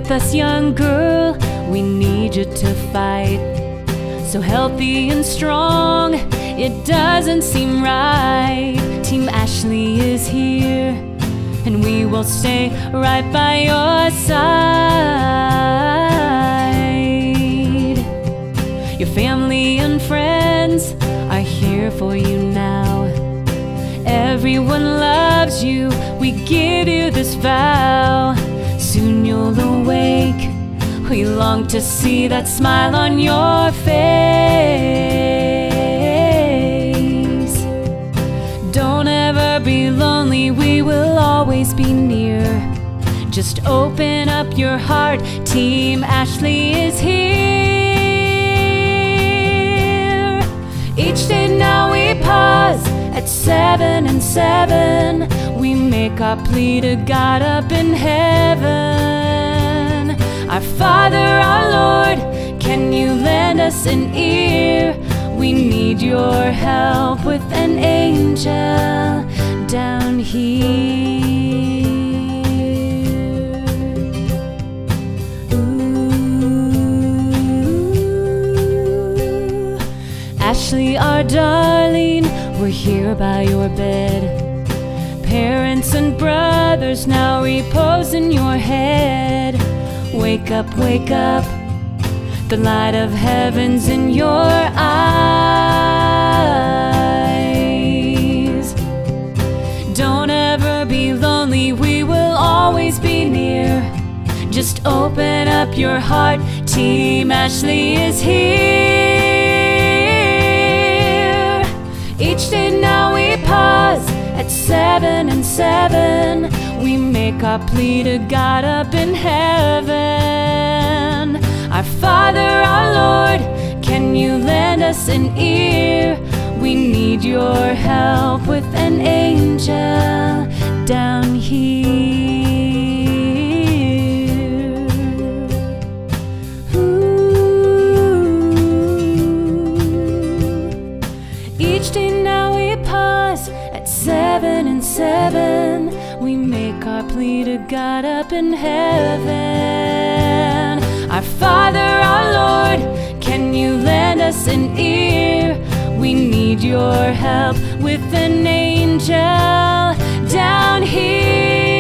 with us, young girl, we need you to fight. So healthy and strong, it doesn't seem right. Team Ashley is here, and we will stay right by your side. Your family and friends are here for you now. Everyone loves you, we give you this vow. Soon you'll awake, we long to see that smile on your face. Don't ever be lonely, we will always be near. Just open up your heart, Team Ashley is here. Each day now we pause at 7 and 7. We make our plea to God up in heaven. Our Father, our Lord, can you lend us an ear? We need your help with an angel down here. Ooh. Ashley, our darling, we're here by your bed. Parents and brothers now repose in your head. Wake up, the light of heaven's in your eyes. Don't ever be lonely, we will always be near. Just open up your heart, Team Ashley is here. Each day now we pause at 7 and 7. We make our plea to God up in heaven. Our Father, our Lord, can you lend us an ear? We need your help with an angel down here. Ooh. Each day now we pause at 7 and 7. We make our plea to God up in heaven. Our Father, our Lord, can you lend us an ear? We need your help with an angel down here.